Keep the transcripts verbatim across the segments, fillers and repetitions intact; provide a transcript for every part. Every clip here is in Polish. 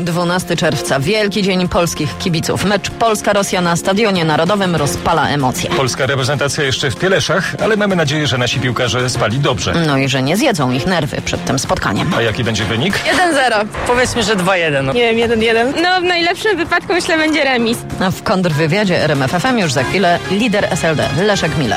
dwunastego czerwca, wielki dzień polskich kibiców. Mecz Polska-Rosja na Stadionie Narodowym rozpala emocje. Polska reprezentacja jeszcze w Pieleszach, ale mamy nadzieję, że nasi piłkarze spali dobrze. No i że nie zjedzą ich nerwy przed tym spotkaniem. A jaki będzie wynik? jeden zero. Powiedzmy, że dwa jeden. No. Nie wiem, jeden jeden. No w najlepszym wypadku myślę będzie remis. A w kontrwywiadzie R M F F M już za chwilę lider S L D Leszek Miller.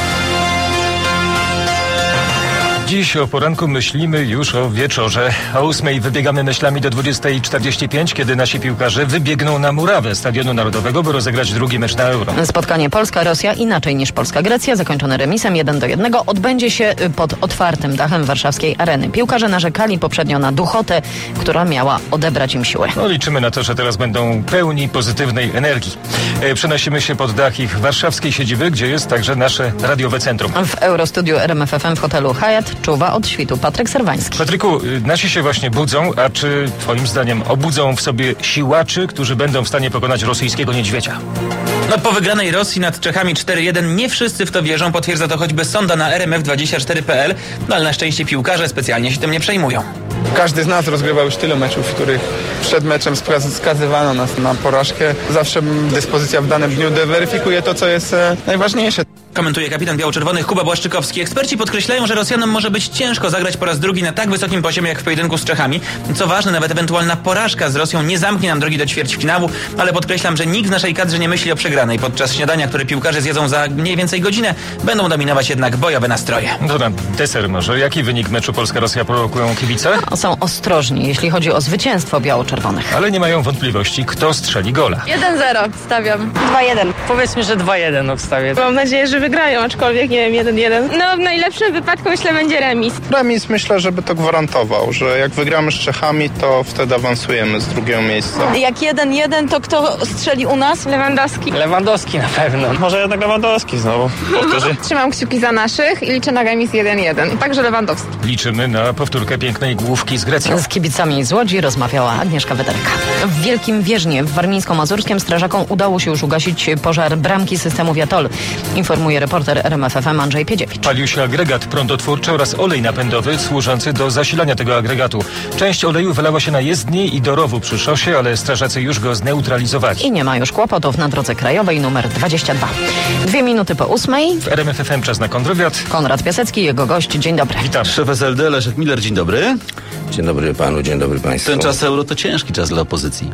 Dziś o poranku myślimy już o wieczorze. O ósmej wybiegamy myślami do dwudziestej czterdzieści pięć, kiedy nasi piłkarze wybiegną na murawę Stadionu Narodowego, by rozegrać drugi mecz na Euro. Spotkanie Polska-Rosja inaczej niż Polska-Grecja, zakończone remisem jeden do jednego, odbędzie się pod otwartym dachem warszawskiej areny. Piłkarze narzekali poprzednio na duchotę, która miała odebrać im siłę. No liczymy na to, że teraz będą pełni pozytywnej energii. E, przenosimy się pod dach ich warszawskiej siedziby, gdzie jest także nasze radiowe centrum. W Eurostudiu R M F F M w hotelu Hyatt czuwa od świtu Patryk Serwański. Patryku, nasi się właśnie budzą, a czy twoim zdaniem obudzą w sobie siłaczy, którzy będą w stanie pokonać rosyjskiego niedźwiedzia? No po wygranej Rosji nad Czechami cztery jeden nie wszyscy w to wierzą, potwierdza to choćby sonda na R M F dwadzieścia cztery kropka P L, no ale na szczęście piłkarze specjalnie się tym nie przejmują. Każdy z nas rozgrywał już tyle meczów, w których przed meczem skazywano nas na porażkę. Zawsze dyspozycja w danym dniu weryfikuje to, co jest e, najważniejsze. Komentuje kapitan biało-czerwonych Kuba Błaszczykowski. Eksperci podkreślają, że Rosjanom może być ciężko zagrać po raz drugi na tak wysokim poziomie jak w pojedynku z Czechami. Co ważne, nawet ewentualna porażka z Rosją nie zamknie nam drogi do ćwierćfinału, ale podkreślam, że nikt w naszej kadrze nie myśli o przegranej. Podczas śniadania, które piłkarze zjedzą za mniej więcej godzinę, będą dominować jednak bojowe nastroje. No na deser może. Jaki wynik meczu Polska-Rosja prowokują kibice? Są ostrożni, jeśli chodzi o zwycięstwo biało-czerwonych. Ale nie mają wątpliwości, kto strzeli gola. jeden zero stawiam. dwa jeden. Powiedzmy, że dwa jeden obstawię. Mam nadzieję, że wygrają, aczkolwiek nie wiem, jeden jeden. No w najlepszym wypadku myślę będzie remis. Remis myślę, żeby to gwarantował, że jak wygramy z Czechami, to wtedy awansujemy z drugiego miejsca. Jak jeden jeden, to kto strzeli u nas? Lewandowski. Lewandowski na pewno. Może jednak Lewandowski znowu powtórzy. Trzymam kciuki za naszych i liczę na remis jeden jeden. Także Lewandowski. Liczymy na powtórkę pięknej główki z Grecją. Z kibicami z Łodzi rozmawiała Agnieszka Wederka. W Wielkim Wierznie w Warmińsko-Mazurskiem strażakom udało się już ugasić pożar bramki systemu Viator. Informuje reporter R M F F M Andrzej Piedziewicz. Palił się agregat prądotwórczy oraz olej napędowy służący do zasilania tego agregatu. Część oleju wylała się na jezdni i do rowu przy szosie, ale strażacy już go zneutralizowali. I nie ma już kłopotów na drodze krajowej numer dwadzieścia dwa. Dwie minuty po ósmej. W R M F F M czas na kontrwywiad. Konrad Piasecki, jego gość. Dzień dobry. Witam. Szef S L D Leszek Miller, dzień dobry. Dzień dobry panu, dzień dobry państwu. Ten czas euro to ciężki czas dla opozycji.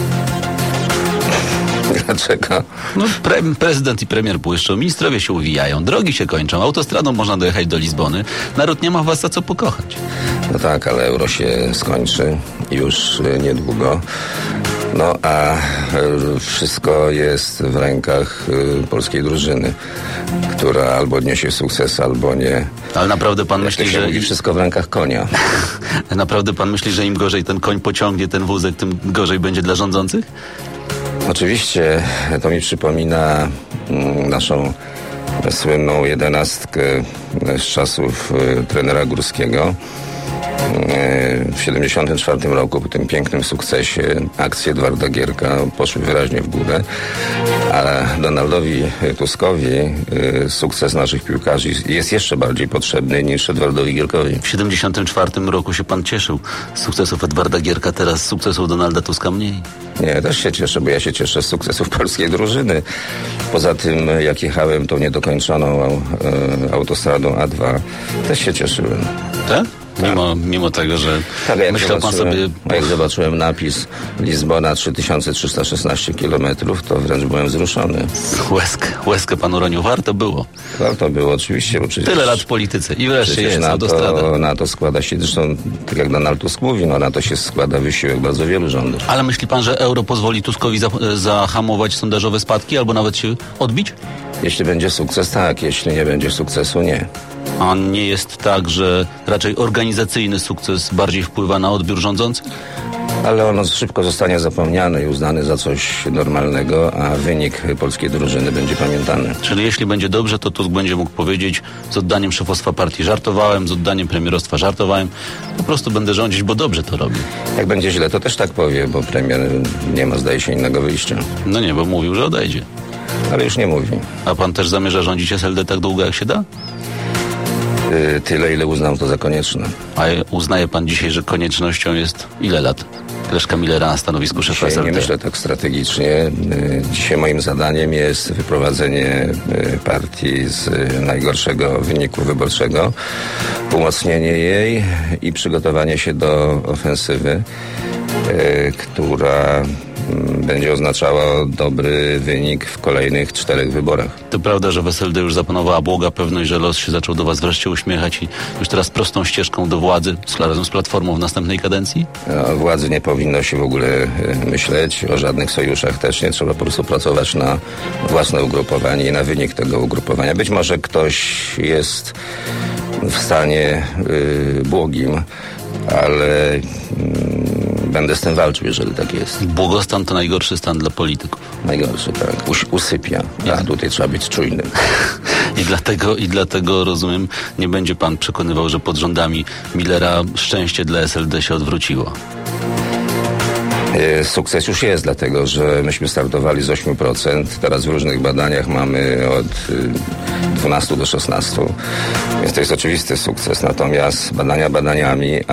Dlaczego? No, pre, prezydent i premier błyszczą, ministrowie się uwijają, drogi się kończą, autostradą można dojechać do Lizbony. Naród nie ma was za co pokochać. No tak, ale euro się skończy już niedługo. No a wszystko jest w rękach polskiej drużyny, która albo odniesie sukces, albo nie. Ale naprawdę pan Jak myśli, to się że... mówi, wszystko w rękach konia. Naprawdę pan myśli, że im gorzej ten koń pociągnie ten wózek, tym gorzej będzie dla rządzących? Oczywiście to mi przypomina mm, naszą słynną jedenastkę z czasów y, trenera Górskiego. W siedemdziesiątym czwartym roku, po tym pięknym sukcesie, akcje Edwarda Gierka poszły wyraźnie w górę, a Donaldowi Tuskowi y, sukces naszych piłkarzy jest jeszcze bardziej potrzebny niż Edwardowi Gierkowi. W siedemdziesiątym czwartym roku się pan cieszył z sukcesów Edwarda Gierka, teraz z sukcesów Donalda Tuska mniej. Nie, też się cieszę, bo ja się cieszę z sukcesów polskiej drużyny. Poza tym, jak jechałem tą niedokończoną y, autostradą A dwa, też się cieszyłem. Tak? Mimo, mimo tego, że tak, jak myślał pan sobie... Jak zobaczyłem napis Lizbona trzy tysiące trzysta szesnaście kilometrów, to wręcz byłem wzruszony. Łezkę, łezkę pan uronił. Warto było. Warto było, oczywiście. Bo przecież, Tyle lat w polityce i wreszcie jest na autostrada. To, na to składa się, zresztą tak jak Donald Tusk mówi, no na to się składa wysiłek bardzo wielu rządów. Ale myśli pan, że euro pozwoli Tuskowi za, zahamować sondażowe spadki albo nawet się odbić? Jeśli będzie sukces, tak. Jeśli nie będzie sukcesu, nie. A nie jest tak, że raczej organizacyjny sukces bardziej wpływa na odbiór rządzących? Ale on szybko zostanie zapomniany i uznany za coś normalnego, a wynik polskiej drużyny będzie pamiętany. Czyli jeśli będzie dobrze, to Tusk będzie mógł powiedzieć: z oddaniem szefostwa partii żartowałem, z oddaniem premierostwa żartowałem, po prostu będę rządzić, bo dobrze to robi. Jak będzie źle, to też tak powie, bo premier nie ma, zdaje się, innego wyjścia. No nie, bo mówił, że odejdzie. Ale już nie mówi. A pan też zamierza rządzić S L D tak długo, jak się da? Tyle, ile uznam to za konieczne. A uznaje pan dzisiaj, że koniecznością jest ile lat? Leszka Millera na stanowisku szefa S Dzisiaj L D? nie myślę tak strategicznie. Y, Dzisiaj moim zadaniem jest wyprowadzenie y, partii z y, najgorszego wyniku wyborczego, umocnienie jej i przygotowanie się do ofensywy, y, która będzie oznaczała dobry wynik w kolejnych czterech wyborach. To prawda, że w S L D już zapanowała błoga pewność, że los się zaczął do was wreszcie uśmiechać i już teraz prostą ścieżką do władzy z- razem z Platformą w następnej kadencji? O władzy nie powinno się w ogóle y, myśleć, o żadnych sojuszach też nie. Trzeba po prostu pracować na własne ugrupowanie i na wynik tego ugrupowania. Być może ktoś jest w stanie y, błogim, ale y, będę z tym walczył, jeżeli tak jest. Błogostan to najgorszy stan dla polityków. Najgorszy, tak. Us- usypia. A tutaj trzeba być czujnym. I dlatego, I dlatego, rozumiem, nie będzie pan przekonywał, że pod rządami Millera szczęście dla S L D się odwróciło. E, Sukces już jest, dlatego że myśmy startowali z ośmiu procent. Teraz w różnych badaniach mamy od y, dwunastu do szesnastu. Więc to jest oczywisty sukces. Natomiast badania badaniami,